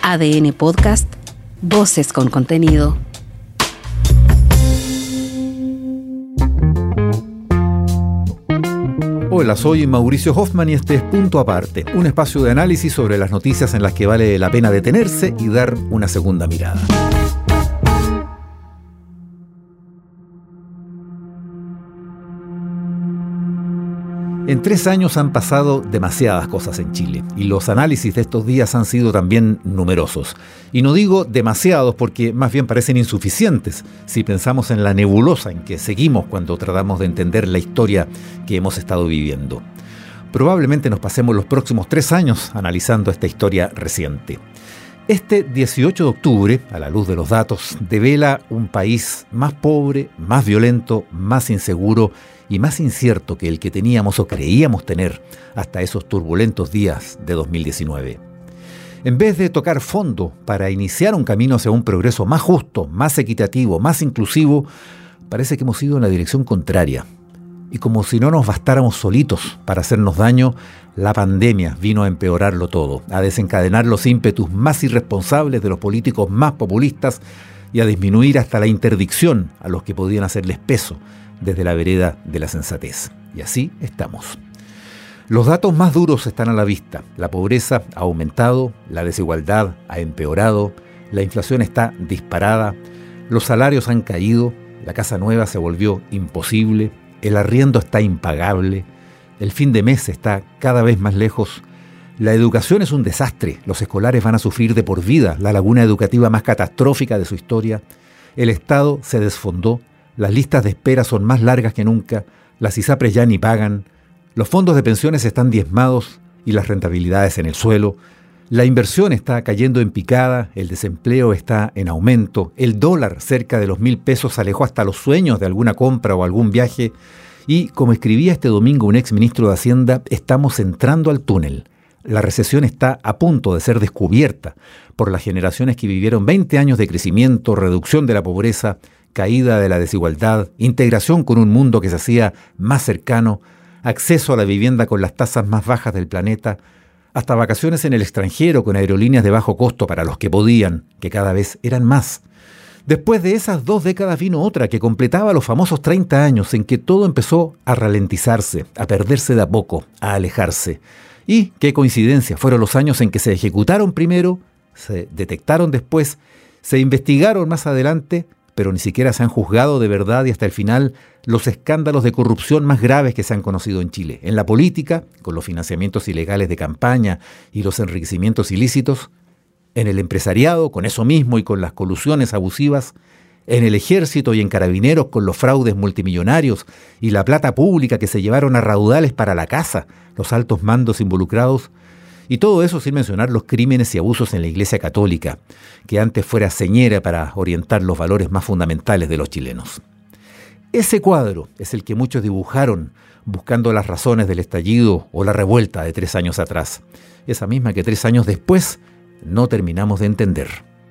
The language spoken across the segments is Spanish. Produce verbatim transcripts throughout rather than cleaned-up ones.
A D N Podcast, voces con contenido. Hola, soy Mauricio Hoffman y este es Punto Aparte, un espacio de análisis sobre las noticias en las que vale la pena detenerse y dar una segunda mirada. En tres años han pasado demasiadas cosas en Chile y los análisis de estos días han sido también numerosos. Y no digo demasiados porque más bien parecen insuficientes si pensamos en la nebulosa en que seguimos cuando tratamos de entender la historia que hemos estado viviendo. Probablemente nos pasemos los próximos tres años analizando esta historia reciente. Este dieciocho de octubre, a la luz de los datos, devela un país más pobre, más violento, más inseguro y más incierto que el que teníamos o creíamos tener hasta esos turbulentos días de dos mil diecinueve. En vez de tocar fondo para iniciar un camino hacia un progreso más justo, más equitativo, más inclusivo, parece que hemos ido en la dirección contraria. Y como si no nos bastáramos solitos para hacernos daño, la pandemia vino a empeorarlo todo, a desencadenar los ímpetus más irresponsables de los políticos más populistas y a disminuir hasta la interdicción a los que podían hacerles peso desde la vereda de la sensatez. Y así estamos. Los datos más duros están a la vista. La pobreza ha aumentado, la desigualdad ha empeorado, la inflación está disparada, los salarios han caído, la casa nueva se volvió imposible, el arriendo está impagable, el fin de mes está cada vez más lejos, la educación es un desastre, los escolares van a sufrir de por vida la laguna educativa más catastrófica de su historia, el Estado se desfondó, las listas de espera son más largas que nunca, las ISAPRES ya ni pagan, los fondos de pensiones están diezmados y las rentabilidades en el suelo, la inversión está cayendo en picada, el desempleo está en aumento, el dólar cerca de los mil pesos alejó hasta los sueños de alguna compra o algún viaje y, como escribía este domingo un ex ministro de Hacienda, estamos entrando al túnel. La recesión está a punto de ser descubierta por las generaciones que vivieron veinte años de crecimiento, reducción de la pobreza, caída de la desigualdad, integración con un mundo que se hacía más cercano, acceso a la vivienda con las tasas más bajas del planeta, hasta vacaciones en el extranjero con aerolíneas de bajo costo para los que podían, que cada vez eran más. Después de esas dos décadas vino otra que completaba los famosos treinta años en que todo empezó a ralentizarse, a perderse de a poco, a alejarse. Y, qué coincidencia, fueron los años en que se ejecutaron primero, se detectaron después, se investigaron más adelante, pero ni siquiera se han juzgado de verdad y hasta el final los escándalos de corrupción más graves que se han conocido en Chile. En la política, con los financiamientos ilegales de campaña y los enriquecimientos ilícitos. En el empresariado, con eso mismo y con las colusiones abusivas. En el ejército y en carabineros, con los fraudes multimillonarios y la plata pública que se llevaron a raudales para la casa, los altos mandos involucrados. Y todo eso sin mencionar los crímenes y abusos en la Iglesia Católica, que antes fuera señera para orientar los valores más fundamentales de los chilenos. Ese cuadro es el que muchos dibujaron buscando las razones del estallido o la revuelta de tres años atrás. Esa misma que tres años después no terminamos de entender.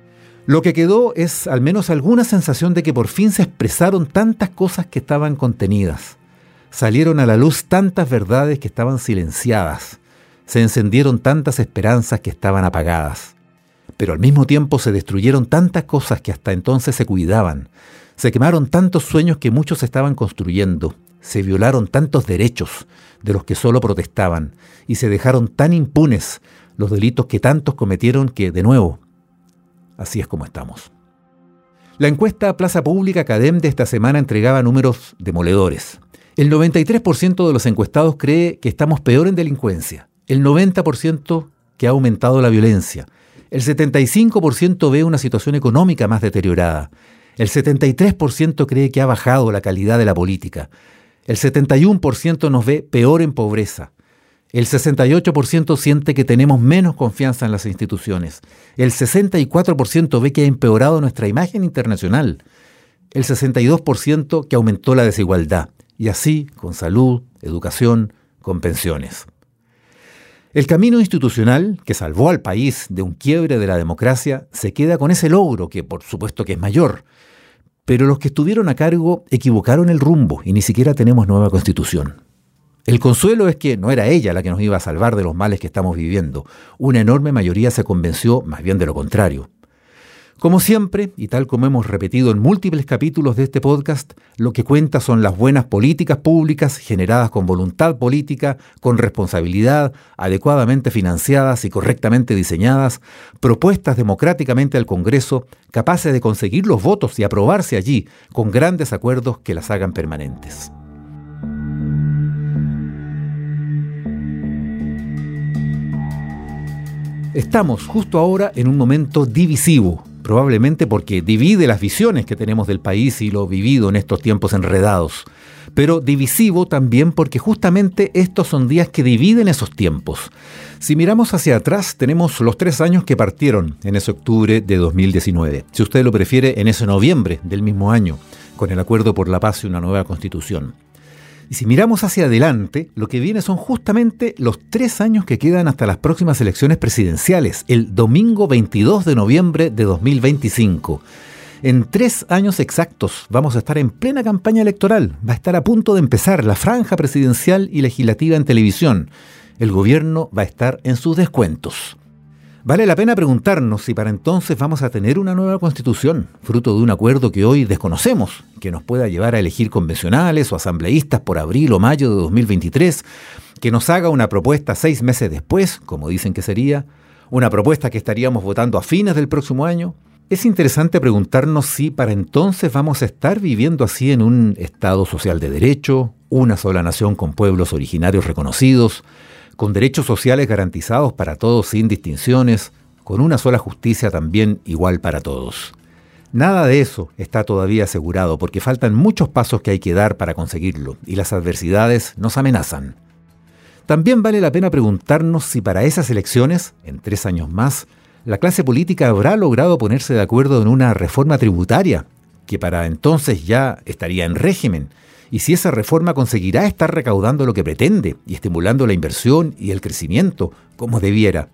Lo que quedó es al menos alguna sensación de que por fin se expresaron tantas cosas que estaban contenidas. Salieron a la luz tantas verdades que estaban silenciadas. Se encendieron tantas esperanzas que estaban apagadas. Pero al mismo tiempo se destruyeron tantas cosas que hasta entonces se cuidaban. Se quemaron tantos sueños que muchos estaban construyendo. Se violaron tantos derechos de los que solo protestaban. Y se dejaron tan impunes los delitos que tantos cometieron que, de nuevo, así es como estamos. La encuesta Plaza Pública Cadem de esta semana entregaba números demoledores. El noventa y tres por ciento de los encuestados cree que estamos peor en delincuencia. El noventa por ciento que ha aumentado la violencia. El setenta y cinco por ciento ve una situación económica más deteriorada. El setenta y tres por ciento cree que ha bajado la calidad de la política. El setenta y uno por ciento nos ve peor en pobreza. El sesenta y ocho por ciento siente que tenemos menos confianza en las instituciones. El sesenta y cuatro por ciento ve que ha empeorado nuestra imagen internacional. El sesenta y dos por ciento que aumentó la desigualdad. Y así con salud, educación, con pensiones. El camino institucional, que salvó al país de un quiebre de la democracia, se queda con ese logro, que por supuesto que es mayor. Pero los que estuvieron a cargo equivocaron el rumbo y ni siquiera tenemos nueva constitución. El consuelo es que no era ella la que nos iba a salvar de los males que estamos viviendo. Una enorme mayoría se convenció más bien de lo contrario. Como siempre, y tal como hemos repetido en múltiples capítulos de este podcast, lo que cuenta son las buenas políticas públicas generadas con voluntad política, con responsabilidad, adecuadamente financiadas y correctamente diseñadas, propuestas democráticamente al Congreso, capaces de conseguir los votos y aprobarse allí, con grandes acuerdos que las hagan permanentes. Estamos justo ahora en un momento divisivo, probablemente porque divide las visiones que tenemos del país y lo vivido en estos tiempos enredados. Pero divisivo también porque justamente estos son días que dividen esos tiempos. Si miramos hacia atrás, tenemos los tres años que partieron en ese octubre de dos mil diecinueve. Si usted lo prefiere, en ese noviembre del mismo año, con el Acuerdo por la Paz y una nueva Constitución. Y si miramos hacia adelante, lo que viene son justamente los tres años que quedan hasta las próximas elecciones presidenciales, el domingo veintidós de noviembre de dos mil veinticinco. En tres años exactos vamos a estar en plena campaña electoral. Va a estar a punto de empezar la franja presidencial y legislativa en televisión. El gobierno va a estar en sus descuentos. Vale la pena preguntarnos si para entonces vamos a tener una nueva constitución, fruto de un acuerdo que hoy desconocemos, que nos pueda llevar a elegir convencionales o asambleístas por abril o mayo de dos mil veintitrés, que nos haga una propuesta seis meses después, como dicen que sería, una propuesta que estaríamos votando a fines del próximo año. Es interesante preguntarnos si para entonces vamos a estar viviendo así en un Estado social de derecho, una sola nación con pueblos originarios reconocidos, con derechos sociales garantizados para todos sin distinciones, con una sola justicia también igual para todos. Nada de eso está todavía asegurado porque faltan muchos pasos que hay que dar para conseguirlo y las adversidades nos amenazan. También vale la pena preguntarnos si para esas elecciones, en tres años más, la clase política habrá logrado ponerse de acuerdo en una reforma tributaria, que para entonces ya estaría en régimen, y si esa reforma conseguirá estar recaudando lo que pretende y estimulando la inversión y el crecimiento como debiera.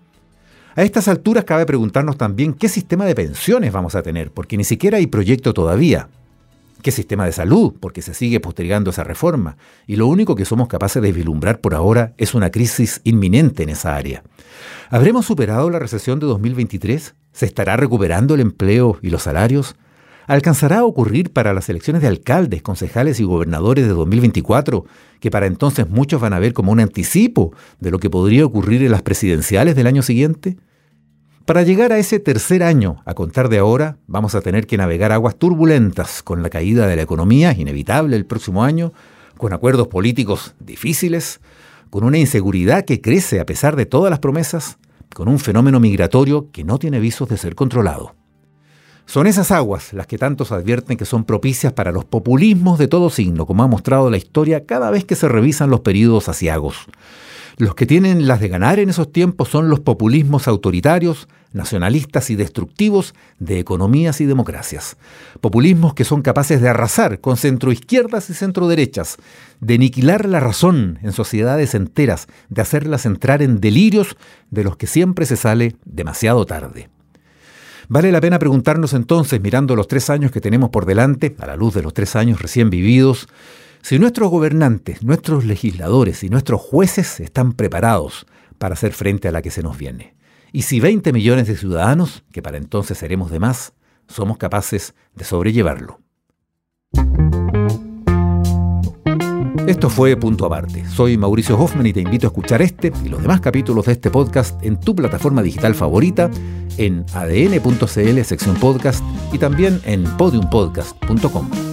A estas alturas cabe preguntarnos también qué sistema de pensiones vamos a tener, porque ni siquiera hay proyecto todavía. ¿Qué sistema de salud? Porque se sigue postergando esa reforma, y lo único que somos capaces de vislumbrar por ahora es una crisis inminente en esa área. ¿Habremos superado la recesión de dos mil veintitrés? ¿Se estará recuperando el empleo y los salarios? ¿Alcanzará a ocurrir para las elecciones de alcaldes, concejales y gobernadores de dos mil veinticuatro, que para entonces muchos van a ver como un anticipo de lo que podría ocurrir en las presidenciales del año siguiente? Para llegar a ese tercer año, a contar de ahora, vamos a tener que navegar aguas turbulentas, con la caída de la economía inevitable el próximo año, con acuerdos políticos difíciles, con una inseguridad que crece a pesar de todas las promesas, con un fenómeno migratorio que no tiene visos de ser controlado. Son esas aguas las que tantos advierten que son propicias para los populismos de todo signo, como ha mostrado la historia cada vez que se revisan los períodos aciagos. Los que tienen las de ganar en esos tiempos son los populismos autoritarios, nacionalistas y destructivos de economías y democracias. Populismos que son capaces de arrasar con centroizquierdas y centroderechas, de aniquilar la razón en sociedades enteras, de hacerlas entrar en delirios de los que siempre se sale demasiado tarde. Vale la pena preguntarnos entonces, mirando los tres años que tenemos por delante, a la luz de los tres años recién vividos, si nuestros gobernantes, nuestros legisladores y nuestros jueces están preparados para hacer frente a la que se nos viene. Y si veinte millones de ciudadanos, que para entonces seremos de más, somos capaces de sobrellevarlo. Esto fue Punto Aparte. Soy Mauricio Hoffman y te invito a escuchar este y los demás capítulos de este podcast en tu plataforma digital favorita, en a d n punto c l sección podcast y también en podium podcast punto com.